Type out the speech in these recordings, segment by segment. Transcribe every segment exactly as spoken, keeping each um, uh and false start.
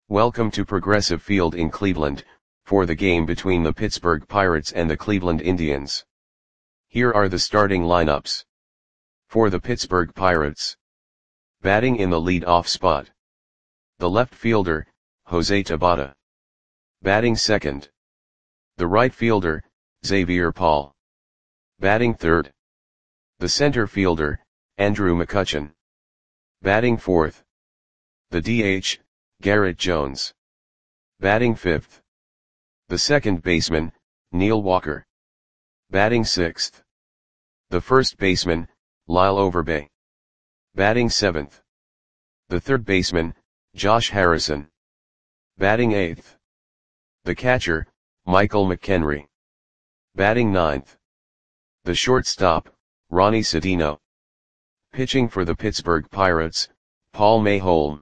Welcome to Progressive Field in Cleveland, for the game between the Pittsburgh Pirates and the Cleveland Indians. Here are the starting lineups. For the Pittsburgh Pirates. Batting in the lead-off spot. The left fielder, Jose Tabata. Batting second. The right fielder, Xavier Paul. Batting third. The center fielder, Andrew McCutchen. Batting fourth. The D H, Garrett Jones. Batting fifth. The second baseman, Neil Walker. Batting sixth. The first baseman, Lyle Overbay. Batting seventh. The third baseman, Josh Harrison. Batting eighth. The catcher, Michael McKenry. Batting ninth. The shortstop, Ronnie Sedino. Pitching for the Pittsburgh Pirates, Paul Mayholm.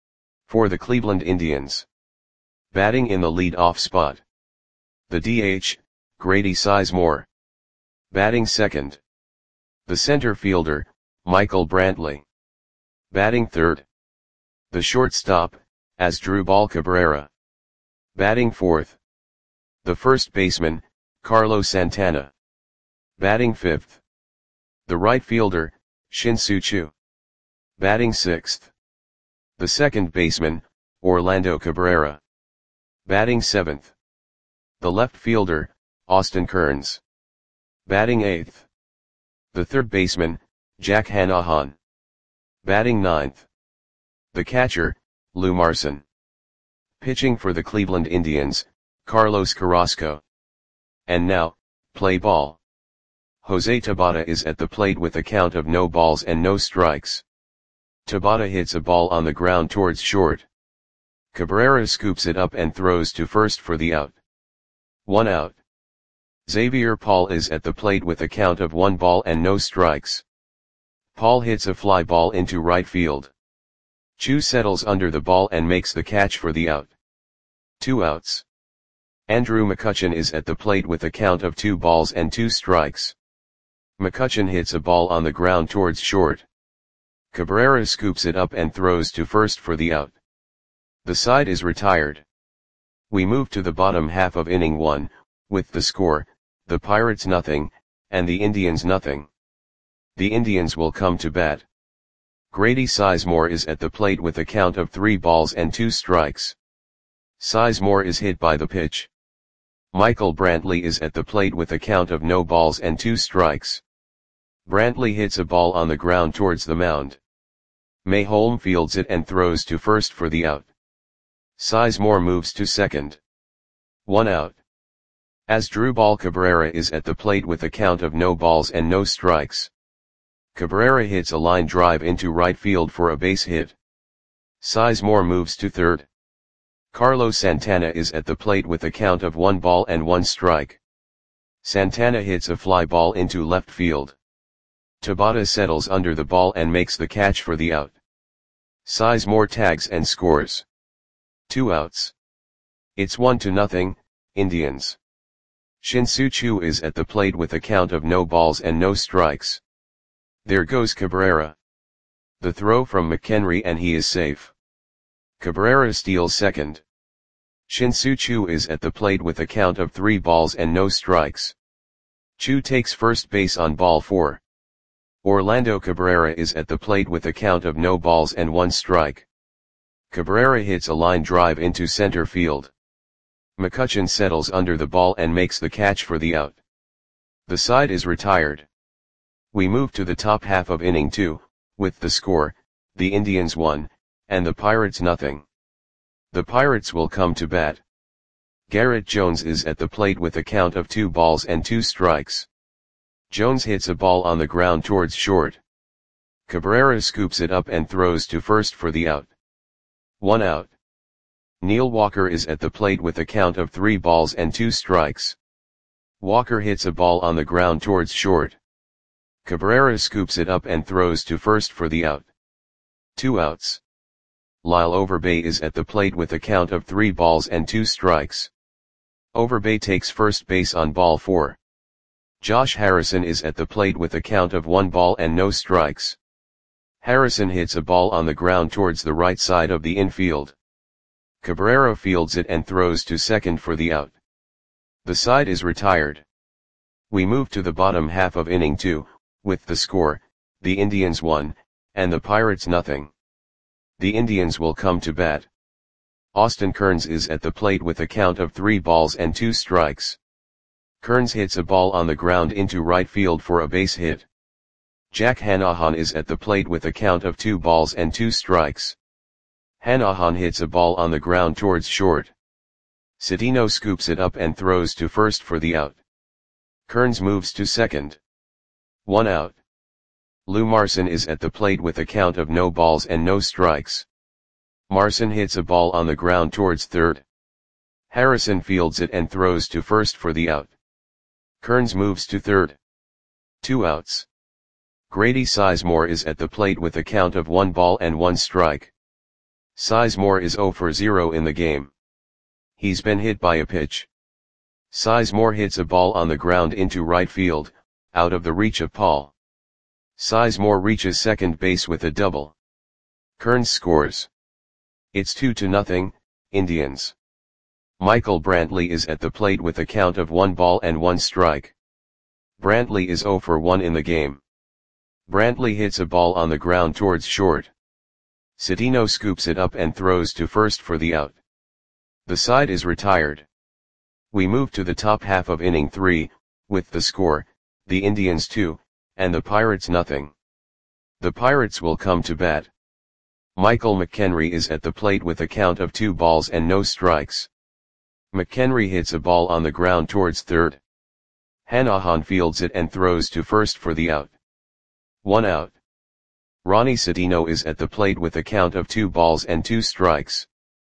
For the Cleveland Indians. Batting in the lead-off spot. The D H, Grady Sizemore. Batting second. The center fielder, Michael Brantley. Batting third. The shortstop, Asdrubal Cabrera. Batting fourth. The first baseman, Carlos Santana. Batting fifth. The right fielder, Shin-Soo Choo. Batting sixth. The second baseman, Orlando Cabrera. Batting seventh. The left fielder, Austin Kearns. Batting eighth. The third baseman, Jack Hanahan. Batting ninth. The catcher, Lou Marson. Pitching for the Cleveland Indians, Carlos Carrasco. And now, play ball. Jose Tabata is at the plate with a count of no balls and no strikes. Tabata hits a ball on the ground towards short. Cabrera scoops it up and throws to first for the out. One out. Xavier Paul is at the plate with a count of one ball and no strikes. Paul hits a fly ball into right field. Choo settles under the ball and makes the catch for the out. Two outs. Andrew McCutchen is at the plate with a count of two balls and two strikes. McCutchen hits a ball on the ground towards short. Cabrera scoops it up and throws to first for the out. The side is retired. We move to the bottom half of inning one, with the score, the Pirates nothing, and the Indians nothing. The Indians will come to bat. Grady Sizemore is at the plate with a count of three balls and two strikes. Sizemore is hit by the pitch. Michael Brantley is at the plate with a count of no balls and two strikes. Brantley hits a ball on the ground towards the mound. Mayholm fields it and throws to first for the out. Sizemore moves to second. One out. Asdrubal Cabrera is at the plate with a count of no balls and no strikes. Cabrera hits a line drive into right field for a base hit. Sizemore moves to third. Carlos Santana is at the plate with a count of one ball and one strike. Santana hits a fly ball into left field. Tabata settles under the ball and makes the catch for the out. Sizemore tags and scores. Two outs. It's one to nothing, Indians. Shin-Soo Choo is at the plate with a count of no balls and no strikes. There goes Cabrera. The throw from McKenry and he is safe. Cabrera steals second. Shin-Soo Choo is at the plate with a count of three balls and no strikes. Choo takes first base on ball four. Orlando Cabrera is at the plate with a count of no balls and one strike. Cabrera hits a line drive into center field. McCutchen settles under the ball and makes the catch for the out. The side is retired. We move to the top half of inning two, with the score, the Indians one, and the Pirates nothing. The Pirates will come to bat. Garrett Jones is at the plate with a count of two balls and two strikes. Jones hits a ball on the ground towards short. Cabrera scoops it up and throws to first for the out. One out. Neil Walker is at the plate with a count of three balls and two strikes. Walker hits a ball on the ground towards short. Cabrera scoops it up and throws to first for the out. Two outs. Lyle Overbay is at the plate with a count of three balls and two strikes. Overbay takes first base on ball four. Josh Harrison is at the plate with a count of one ball and no strikes. Harrison hits a ball on the ground towards the right side of the infield. Cabrera fields it and throws to second for the out. The side is retired. We move to the bottom half of inning two, with the score, the Indians one, and the Pirates nothing. The Indians will come to bat. Austin Kearns is at the plate with a count of three balls and two strikes. Kearns hits a ball on the ground into right field for a base hit. Jack Hanahan is at the plate with a count of two balls and two strikes. Hanahan hits a ball on the ground towards short. Cedeno scoops it up and throws to first for the out. Kearns moves to second. One out. Lou Marson is at the plate with a count of no balls and no strikes. Marson hits a ball on the ground towards third. Harrison fields it and throws to first for the out. Kearns moves to third. Two outs. Grady Sizemore is at the plate with a count of one ball and one strike. Sizemore is zero for zero in the game. He's been hit by a pitch. Sizemore hits a ball on the ground into right field, out of the reach of Paul. Sizemore reaches second base with a double. Kearns scores. It's two to nothing, Indians. Michael Brantley is at the plate with a count of one ball and one strike. Brantley is zero for one in the game. Brantley hits a ball on the ground towards short. Cedeno scoops it up and throws to first for the out. The side is retired. We move to the top half of inning three, with the score, the Indians two, and the Pirates nothing. The Pirates will come to bat. Michael McHenry is at the plate with a count of two balls and no strikes. McHenry hits a ball on the ground towards third. Hanahan fields it and throws to first for the out. One out. Ronnie Cedeno is at the plate with a count of two balls and two strikes.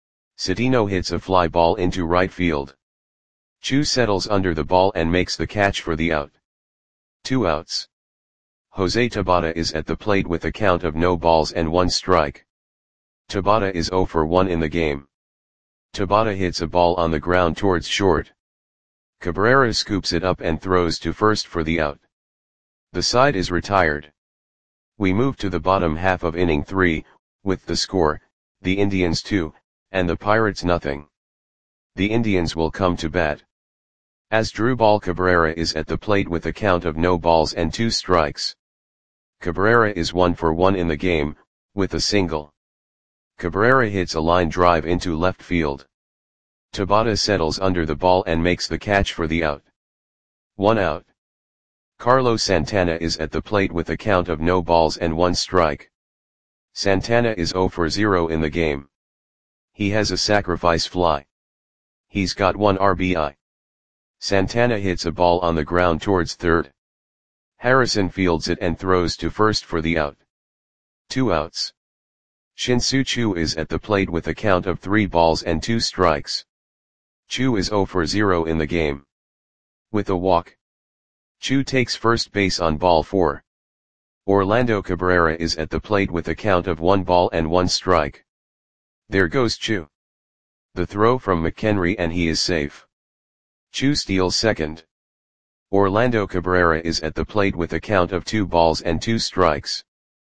Cedeno hits a fly ball into right field. Chu settles under the ball and makes the catch for the out. Two outs. Jose Tabata is at the plate with a count of no balls and one strike. Tabata is zero for one in the game. Tabata hits a ball on the ground towards short. Cabrera scoops it up and throws to first for the out. The side is retired. We move to the bottom half of inning three, with the score, the Indians two, and the Pirates nothing. The Indians will come to bat. Asdrubal Cabrera is at the plate with a count of no balls and two strikes. Cabrera is one for one in the game, with a single. Cabrera hits a line drive into left field. Tabata settles under the ball and makes the catch for the out. One out. Carlos Santana is at the plate with a count of no balls and one strike. Santana is zero for zero in the game. He has a sacrifice fly. He's got one R B I. Santana hits a ball on the ground towards third. Harrison fields it and throws to first for the out. Two outs. Shin-Soo Choo is at the plate with a count of three balls and two strikes. Choo is zero for zero in the game. With a walk. Choo takes first base on ball four. Orlando Cabrera is at the plate with a count of one ball and one strike. There goes Choo. The throw from McHenry and he is safe. Choo steals second. Orlando Cabrera is at the plate with a count of two balls and two strikes.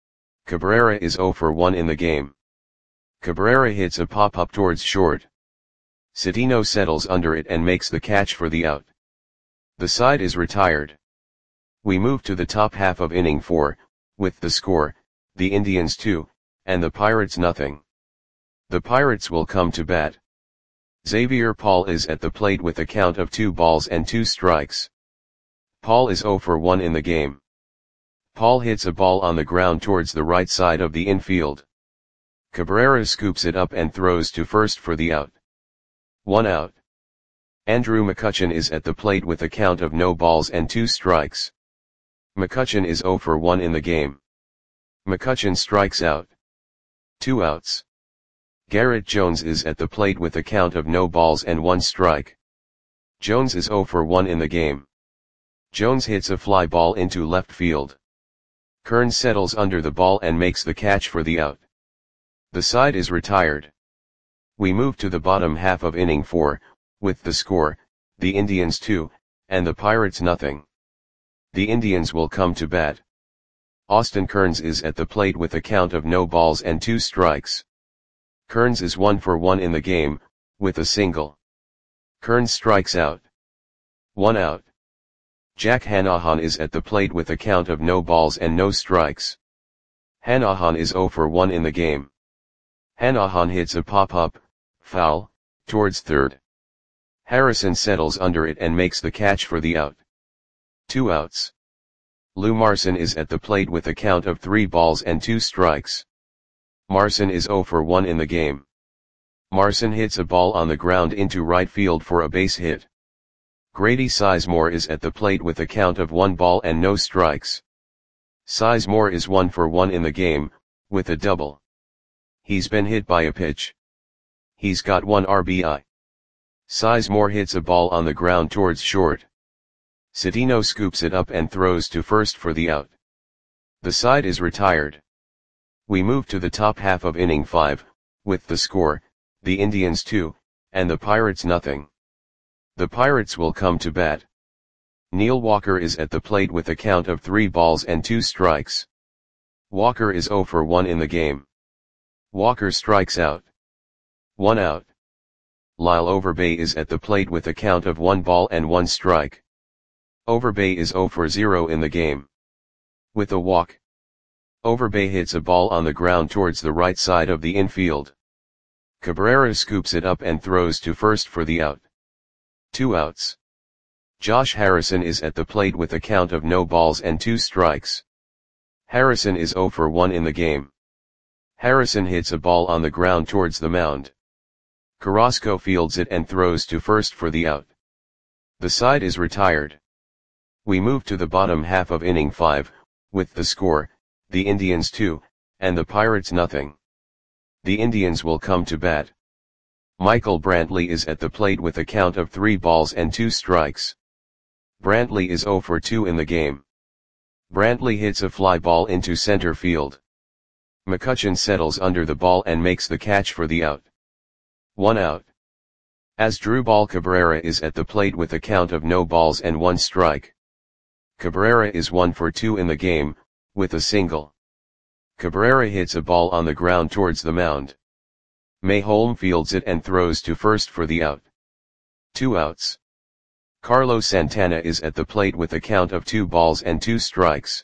Cabrera is zero for one in the game. Cabrera hits a pop-up towards short. Cedeno settles under it and makes the catch for the out. The side is retired. We move to the top half of inning four, with the score, the Indians two, and the Pirates nothing. The Pirates will come to bat. Xavier Paul is at the plate with a count of two balls and two strikes. Paul is zero for one in the game. Paul hits a ball on the ground towards the right side of the infield. Cabrera scoops it up and throws to first for the out. One out. Andrew McCutchen is at the plate with a count of no balls and two strikes. McCutchen is zero for one in the game. McCutchen strikes out. Two outs. Garrett Jones is at the plate with a count of no balls and one strike. Jones is zero for one in the game. Jones hits a fly ball into left field. Kearns settles under the ball and makes the catch for the out. The side is retired. We move to the bottom half of inning four, with the score, the Indians two, and the Pirates nothing. The Indians will come to bat. Austin Kearns is at the plate with a count of no balls and two strikes. Kearns is one for one in the game, with a single. Kearns strikes out. One out. Jack Hanahan is at the plate with a count of no balls and no strikes. Hanahan is zero for one in the game. Hanahan hits a pop-up, foul, towards third. Harrison settles under it and makes the catch for the out. Two outs. Lou Marson is at the plate with a count of three balls and two strikes. Marson is zero for one in the game. Marson hits a ball on the ground into right field for a base hit. Grady Sizemore is at the plate with a count of one ball and no strikes. Sizemore is one for one in the game, with a double. He's been hit by a pitch. He's got one R B I. Sizemore hits a ball on the ground towards short. Cedeno scoops it up and throws to first for the out. The side is retired. We move to the top half of inning five, with the score, the Indians two, and the Pirates nothing. The Pirates will come to bat. Neil Walker is at the plate with a count of three balls and two strikes. Walker is zero for one in the game. Walker strikes out. One out. Lyle Overbay is at the plate with a count of one ball and one strike. Overbay is zero for zero in the game. With a walk. Overbay hits a ball on the ground towards the right side of the infield. Cabrera scoops it up and throws to first for the out. Two outs. Josh Harrison is at the plate with a count of no balls and two strikes. Harrison is zero for one in the game. Harrison hits a ball on the ground towards the mound. Carrasco fields it and throws to first for the out. The side is retired. We move to the bottom half of inning five, with the score, the Indians two, and the Pirates nothing. The Indians will come to bat. Michael Brantley is at the plate with a count of three balls and two strikes. Brantley is zero for two in the game. Brantley hits a fly ball into center field. McCutchen settles under the ball and makes the catch for the out. One out. Asdrubal Cabrera is at the plate with a count of no balls and one strike. Cabrera is one for two in the game, with a single. Cabrera hits a ball on the ground towards the mound. Mayholm fields it and throws to first for the out. Two outs. Carlos Santana is at the plate with a count of two balls and two strikes.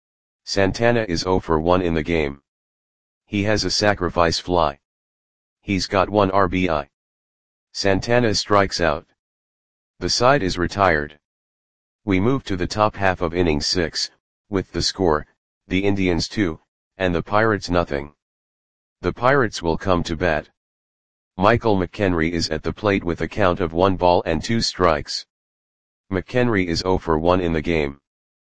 Santana is zero for one in the game. He has a sacrifice fly. He's got one R B I. Santana strikes out. The side is retired. We move to the top half of inning six, with the score, the Indians two, and the Pirates nothing. The Pirates will come to bat. Michael McHenry is at the plate with a count of one ball and two strikes. McHenry is zero for one in the game.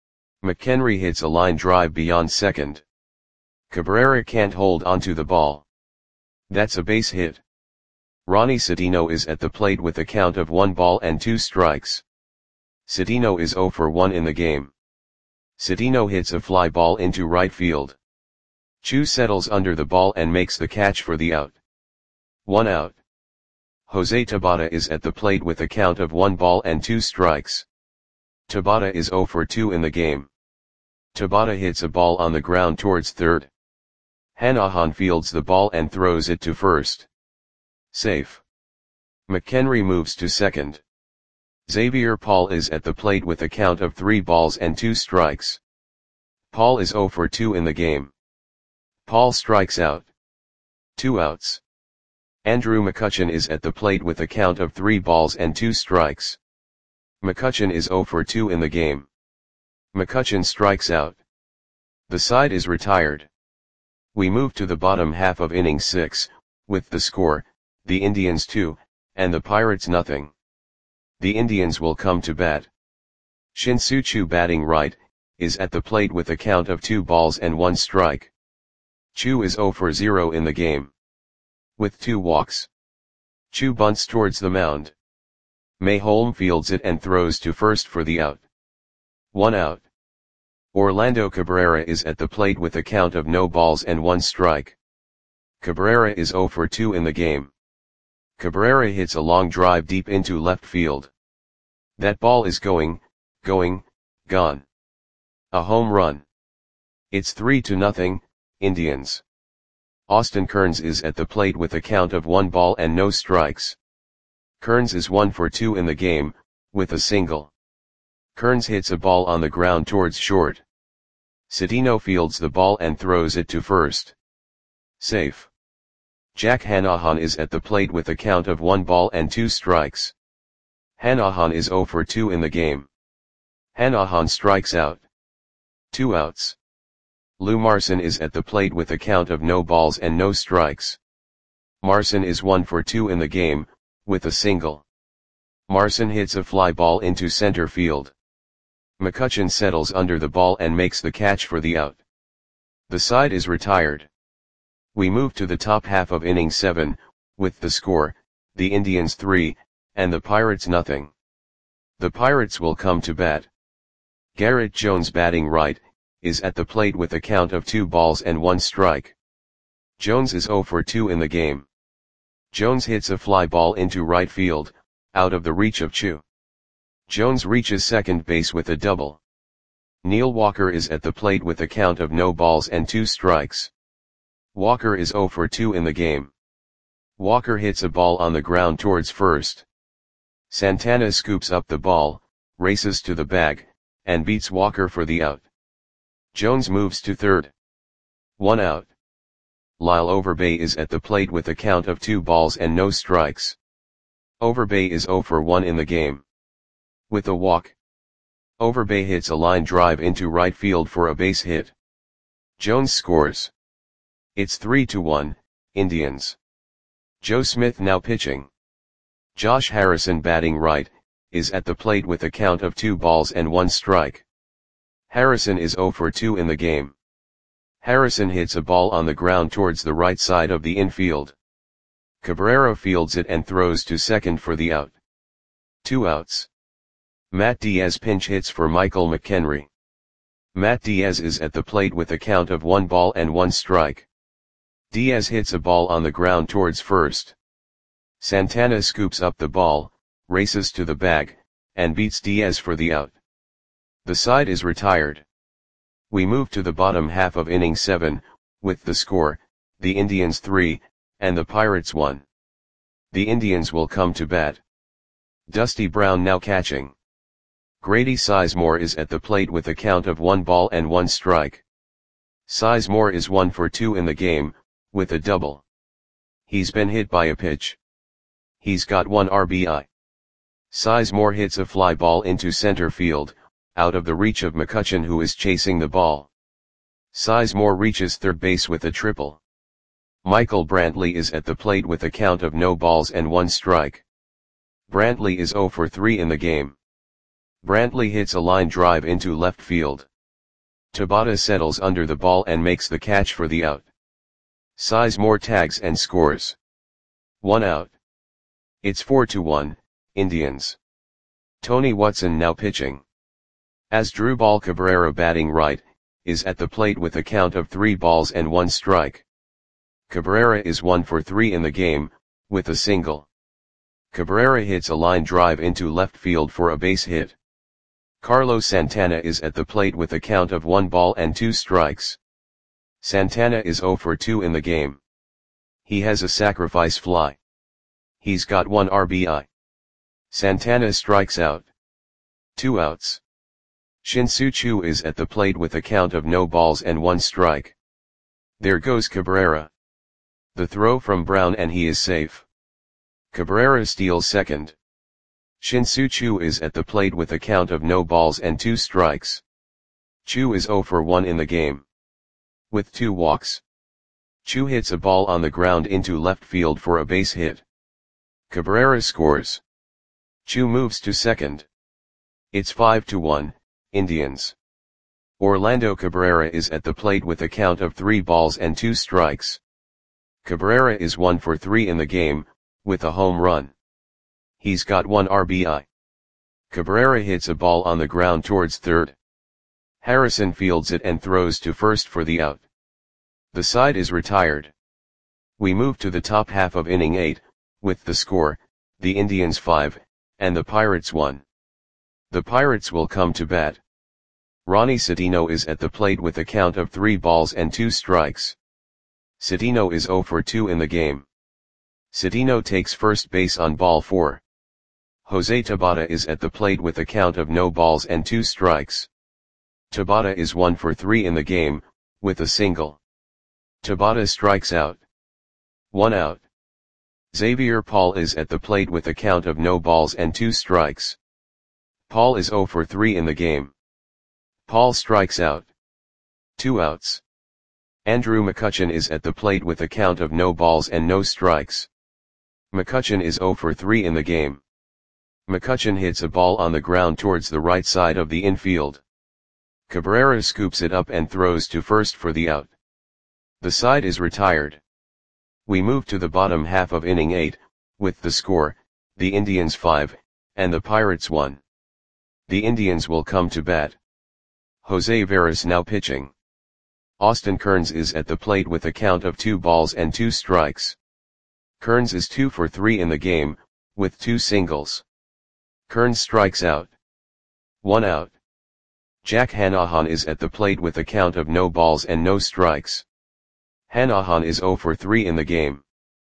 McHenry hits a line drive beyond second. Cabrera can't hold onto the ball. That's a base hit. Ronnie Cedeno is at the plate with a count of one ball and two strikes. Cedeno is zero for one in the game. Cedeno hits a fly ball into right field. Chu settles under the ball and makes the catch for the out. One out. Jose Tabata is at the plate with a count of one ball and two strikes. Tabata is zero for two in the game. Tabata hits a ball on the ground towards third. Hanahan fields the ball and throws it to first. Safe. McHenry moves to second. Xavier Paul is at the plate with a count of three balls and two strikes. Paul is zero for two in the game. Paul strikes out. Two outs. Andrew McCutchen is at the plate with a count of three balls and two strikes. McCutchen is zero for two in the game. McCutchen strikes out. The side is retired. We move to the bottom half of inning six, with the score, the Indians two, and the Pirates nothing. The Indians will come to bat. Shin-Soo Choo batting right, is at the plate with a count of two balls and one strike. Chu is zero for zero in the game. With two walks. Chu bunts towards the mound. Mayholm fields it and throws to first for the out. One out. Orlando Cabrera is at the plate with a count of no balls and one strike. Cabrera is zero for two in the game. Cabrera hits a long drive deep into left field. That ball is going, going, gone. A home run. It's three to nothing, Indians. Austin Kearns is at the plate with a count of one ball and no strikes. Kearns is one for two in the game, with a single. Kearns hits a ball on the ground towards short. Cedeno fields the ball and throws it to first. Safe. Jack Hanahan is at the plate with a count of one ball and two strikes. Hanahan is zero for two in the game. Hanahan strikes out. Two outs. Lou Marson is at the plate with a count of no balls and no strikes. Marson is one for two in the game, with a single. Marson hits a fly ball into center field. McCutchen settles under the ball and makes the catch for the out. The side is retired. We move to the top half of inning seven, with the score, the Indians three, and the Pirates nothing. The Pirates will come to bat. Garrett Jones, batting right, is at the plate with a count of two balls and one strike. Jones is zero for two in the game. Jones hits a fly ball into right field, out of the reach of Chu. Jones reaches second base with a double. Neil Walker is at the plate with a count of no balls and two strikes. Walker is zero for two in the game. Walker hits a ball on the ground towards first. Santana scoops up the ball, races to the bag, and beats Walker for the out. Jones moves to third. One out. Lyle Overbay is at the plate with a count of two balls and no strikes. Overbay is zero for one in the game. With a walk, Overbay hits a line drive into right field for a base hit. Jones scores. It's three to one, Indians. Joe Smith now pitching. Josh Harrison, batting right, is at the plate with a count of two balls and one strike. Harrison is zero for two in the game. Harrison hits a ball on the ground towards the right side of the infield. Cabrera fields it and throws to second for the out. Two outs. Matt Diaz pinch hits for Michael McHenry. Matt Diaz is at the plate with a count of one ball and one strike. Diaz hits a ball on the ground towards first. Santana scoops up the ball, races to the bag, and beats Diaz for the out. The side is retired. We move to the bottom half of inning seven, with the score, the Indians three, and the Pirates one. The Indians will come to bat. Dusty Brown now catching. Grady Sizemore is at the plate with a count of one ball and one strike. Sizemore is one for two in the game, with a double. He's been hit by a pitch. He's got one R B I. Sizemore hits a fly ball into center field, out of the reach of McCutchen, who is chasing the ball. Sizemore reaches third base with a triple. Michael Brantley is at the plate with a count of no balls and one strike. Brantley is zero for three in the game. Brantley hits a line drive into left field. Tabata settles under the ball and makes the catch for the out. Sizemore tags and scores. One out. It's four to one, Indians. Tony Watson now pitching. Asdrubal Cabrera, batting right, is at the plate with a count of three balls and one strike. Cabrera is one for three in the game, with a single. Cabrera hits a line drive into left field for a base hit. Carlos Santana is at the plate with a count of one ball and two strikes. Santana is zero for two in the game. He has a sacrifice fly. He's got one R B I. Santana strikes out. Two outs. Shin-Soo Choo is at the plate with a count of no balls and one strike. There goes Cabrera. The throw from Brown and he is safe. Cabrera steals second. Shin-Soo Choo is at the plate with a count of no balls and two strikes. Choo is zero for one in the game. With two walks. Choo hits a ball on the ground into left field for a base hit. Cabrera scores. Choo moves to second. It's five to one, Indians. Orlando Cabrera is at the plate with a count of three balls and two strikes. Cabrera is one for three in the game, with a home run. He's got one R B I. Cabrera hits a ball on the ground towards third. Harrison fields it and throws to first for the out. The side is retired. We move to the top half of inning eight, with the score, the Indians five, and the Pirates one. The Pirates will come to bat. Ronnie Cedeno is at the plate with a count of three balls and two strikes. Citino is zero for two in the game. Citino takes first base on ball four. Jose Tabata is at the plate with a count of no balls and two strikes. Tabata is one for three in the game, with a single. Tabata strikes out. One out. Xavier Paul is at the plate with a count of no balls and two strikes. Paul is zero for three in the game. Paul strikes out. Two outs. Andrew McCutchen is at the plate with a count of no balls and no strikes. McCutchen is zero for three in the game. McCutchen hits a ball on the ground towards the right side of the infield. Cabrera scoops it up and throws to first for the out. The side is retired. We move to the bottom half of inning eight, with the score, the Indians five, and the Pirates one. The Indians will come to bat. Jose Veras now pitching. Austin Kearns is at the plate with a count of two balls and two strikes. Kearns is two for three in the game, with two singles. Kearns strikes out. One out. Jack Hanahan is at the plate with a count of no balls and no strikes. Hanahan is zero for three in the game.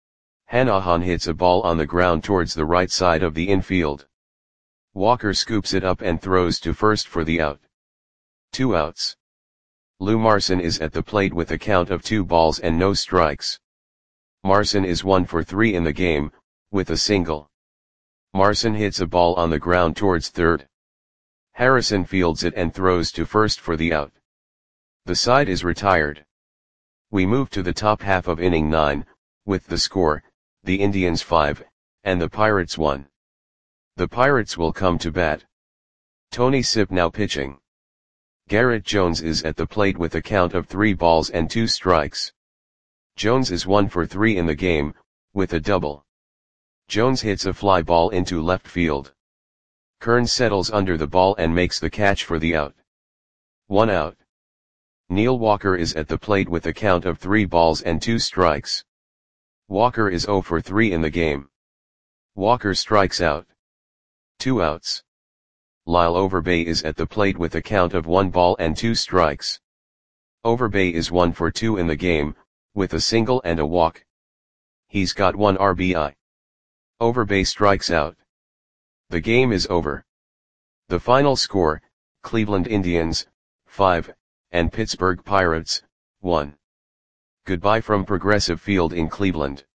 Hanahan hits a ball on the ground towards the right side of the infield. Walker scoops it up and throws to first for the out. Two outs. Lou Marson is at the plate with a count of two balls and no strikes. Marson is one for three in the game, with a single. Marson hits a ball on the ground towards third. Harrison fields it and throws to first for the out. The side is retired. We move to the top half of inning nine, with the score, the Indians five, and the Pirates one. The Pirates will come to bat. Tony Sipp now pitching. Garrett Jones is at the plate with a count of three balls and two strikes. Jones is one for three in the game, with a double. Jones hits a fly ball into left field. Kearns settles under the ball and makes the catch for the out. One out. Neil Walker is at the plate with a count of three balls and two strikes. Walker is zero for three in the game. Walker strikes out. Two outs. Lyle Overbay is at the plate with a count of one ball and two strikes. Overbay is one for two in the game, with a single and a walk. He's got one R B I. Overbay strikes out. The game is over. The final score, Cleveland Indians, five, and Pittsburgh Pirates, one. Goodbye from Progressive Field in Cleveland.